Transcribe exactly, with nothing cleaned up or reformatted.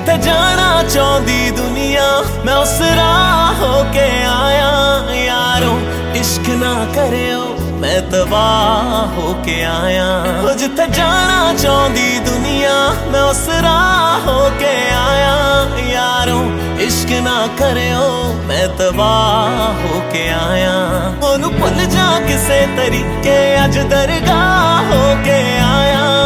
जिथे जाना चाहती दुनिया मैं उस राह होके आया। यारों इश्क ना करियो मैं तबाह होके आया। ओ जिथे जाना चाहती दुनिया मैं उस राह होके आया। यारों इश्क ना करियो मैं तबाह होके आया। ओनू भुल जा किसे तरीके अज दरगाह होके आया।